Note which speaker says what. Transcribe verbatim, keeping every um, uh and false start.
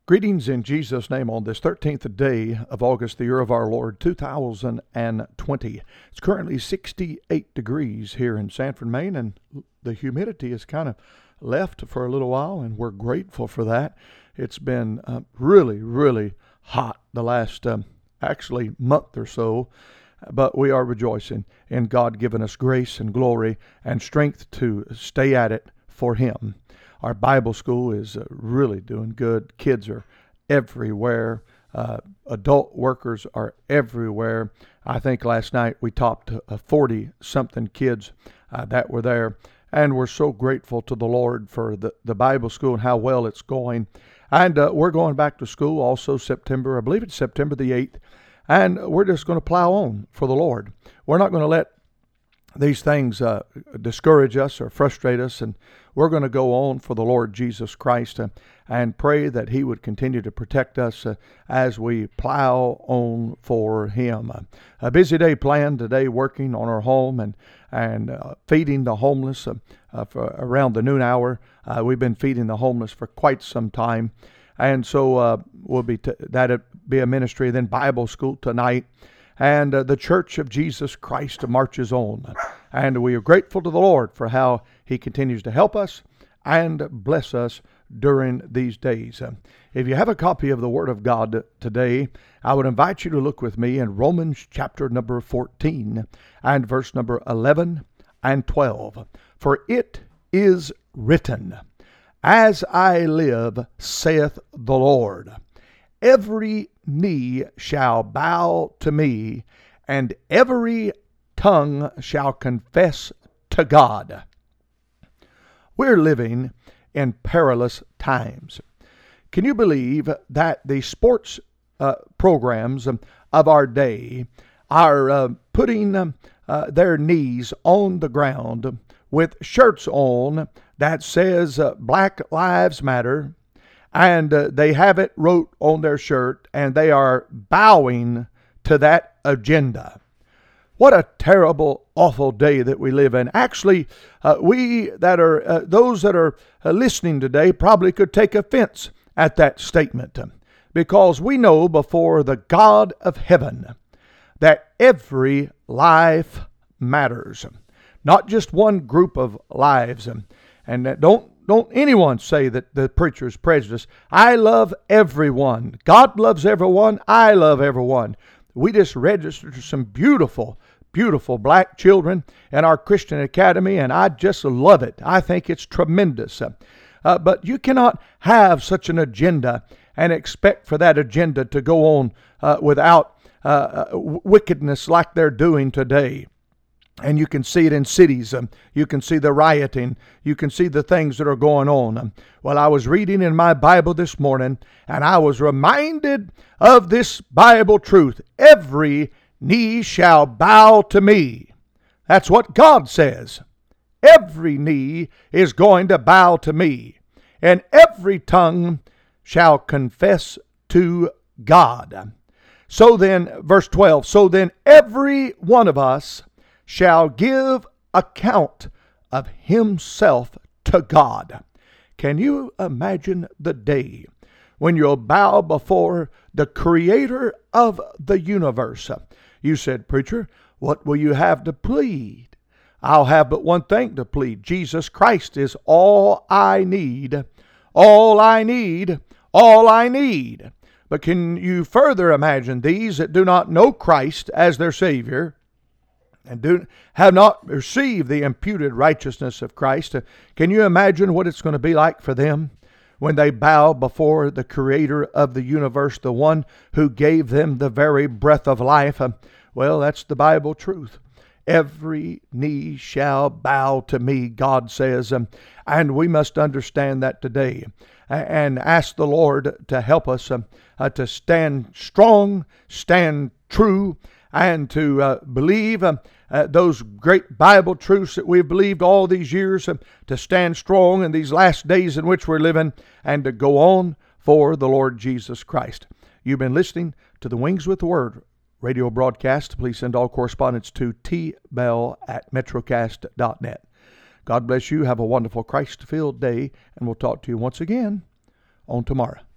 Speaker 1: Greetings in Jesus' name on this thirteenth day of August, the year of our Lord, two thousand twenty. It's currently sixty-eight degrees here in Sanford, Maine, and the humidity has kind of left for a little while, and we're grateful for that. It's been uh, really, really hot the last um, actually month or so, but we are rejoicing in God giving us grace and glory and strength to stay at it for Him. Our Bible school is uh, really doing good. Kids are everywhere. Uh, adult workers are everywhere. I think last night we topped uh, forty-something kids uh, that were there. And we're so grateful to the Lord for the, the Bible school and how well it's going. And uh, we're going back to school also September, I believe it's September the eighth. And we're just going to plow on for the Lord. We're not going to let these things uh, discourage us or frustrate us, and we're going to go on for the Lord Jesus Christ uh, and pray that He would continue to protect us uh, as we plow on for Him. Uh, a busy day planned today, working on our home and and uh, feeding the homeless uh, uh, for around the noon hour. Uh, we've been feeding the homeless for quite some time, and so uh, we'll be t- that'll be a ministry. Then Bible school tonight. And uh, the Church of Jesus Christ marches on. And we are grateful to the Lord for how He continues to help us and bless us during these days. Uh, if you have a copy of the Word of God today, I would invite you to look with me in Romans chapter number fourteen and verse number eleven and twelve. For it is written, "As I live, saith the Lord, every knee shall bow to me, and every tongue shall confess to God." We're living in perilous times. Can you believe that the sports uh, programs of our day are uh, putting uh, their knees on the ground with shirts on that says uh, Black Lives Matter, and uh, they have it wrote on their shirt, and they are bowing to that agenda? What a terrible, awful day that we live in. Actually, uh, we that are, uh, those that are uh, listening today probably could take offense at that statement, because we know before the God of heaven that every life matters. Not just one group of lives. And that don't Don't anyone say that the preacher is prejudiced. I love everyone. God loves everyone. I love everyone. We just registered some beautiful, beautiful black children in our Christian Academy, and I just love it. I think it's tremendous. Uh, but you cannot have such an agenda and expect for that agenda to go on uh, without uh, wickedness like they're doing today. And you can see it in cities. Um, you can see the rioting. You can see the things that are going on. Um, well, I was reading in my Bible this morning, and I was reminded of this Bible truth. Every knee shall bow to me. That's what God says. Every knee is going to bow to me, and every tongue shall confess to God. So then, verse twelve, so then every one of us shall give account of himself to God. Can you imagine the day when you'll bow before the Creator of the universe? You said, "Preacher, what will you have to plead?" I'll have but one thing to plead. Jesus Christ is all I need, all I need, all I need. But can you further imagine these that do not know Christ as their Savior, and do have not received the imputed righteousness of Christ? Can you imagine what it's going to be like for them when they bow before the Creator of the universe, the one who gave them the very breath of life? Well, that's the Bible truth. Every knee shall bow to me, God says, and we must understand that today and ask the Lord to help us uh, to stand strong, stand true, and to uh, believe uh, uh, those great Bible truths that we've believed all these years, uh, to stand strong in these last days in which we're living, and to go on for the Lord Jesus Christ. You've been listening to the Wings with the Word radio broadcast. Please send all correspondence to t bell at metrocast dot net. God bless you. Have a wonderful Christ-filled day, and we'll talk to you once again on tomorrow.